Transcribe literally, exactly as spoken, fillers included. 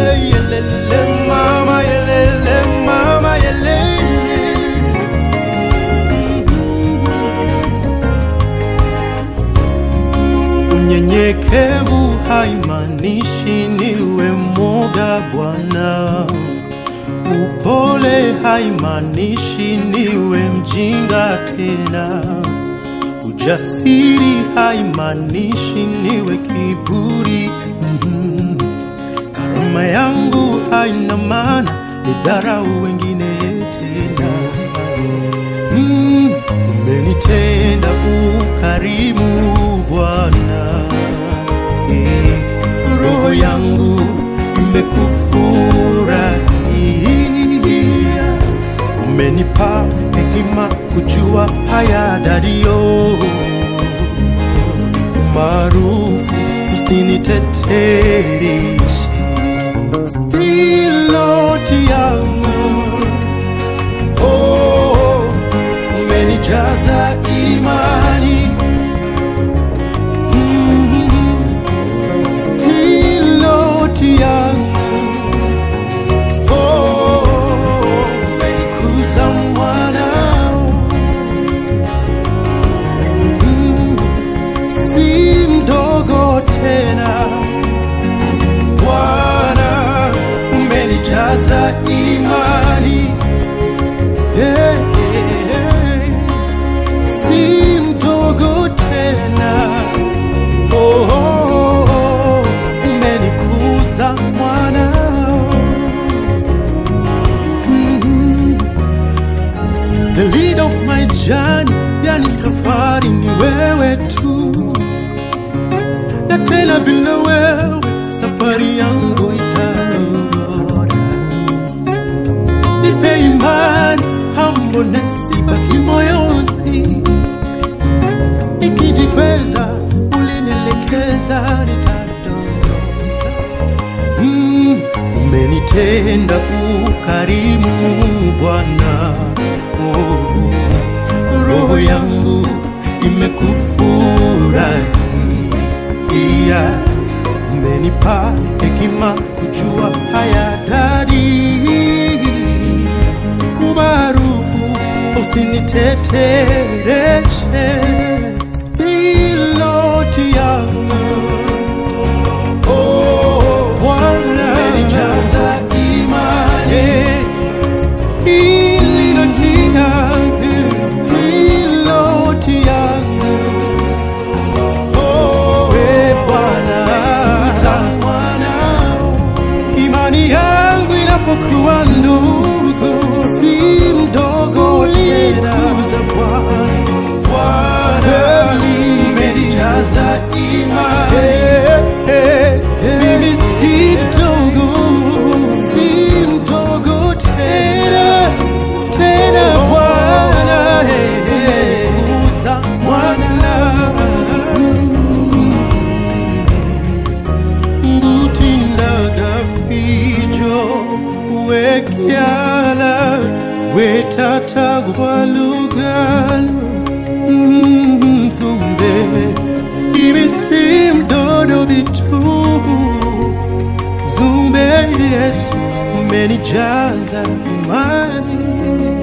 yelele mama, yelele mama, yelele. Unyenyekevu haimaanishi niwe mwoga Bwana. Upole haimaanishi niwe mjinga tena. Ujasiri haimaanishi niwe kiburi. Mm-hmm. Karama yangu haina maana nidharau wengine tena. Mm, umenitenda ukarimu Bwana. Eh, roho yangu imekufurahia. Umenipa hekima kujua haya dario. Maarufu usinitetereshe. Still Lord yangu, oh, umenijaza imani. Mm-hmm. Still Lord yangu, oh, umenikuza mwanao. Mm-hmm. Si mdogo tena Bwana, umenijaza imani. Hey, hey, hey. Si mdogo tena. Oh, oh, oh. Umenikuza mwanao. Mm-hmm. The lead of my journey, yani safari ni wewe tu. Na tena bila wewe safari yangu itarora. Nipe imani, humbleness ibaki moyoni. Nikijikweza ulinielekeza nitadondoka. Mm, umenitenda ukarimu Bwana. Oh, roho yangu imekufurahia. Umenipa hekima kujua haya dari. Umaarufu usinitetereshe. Still Lord yangu, oh, Bwana, umenijaza imani. Still Lord yangu, still Lord yangu, oh, we Bwana, imani yangu inapokuwa ndogo, si mdogo tena. Bwana, umenijaza imani. Mimi si mdogo, si mdogo tena, tena Bwana, umekuza mwana. Ngutindaga fijo wekiala wetata gwalugalo. Mm, zumbe imisi mdodo bitu. Zumbe Yesu umenijaza imani.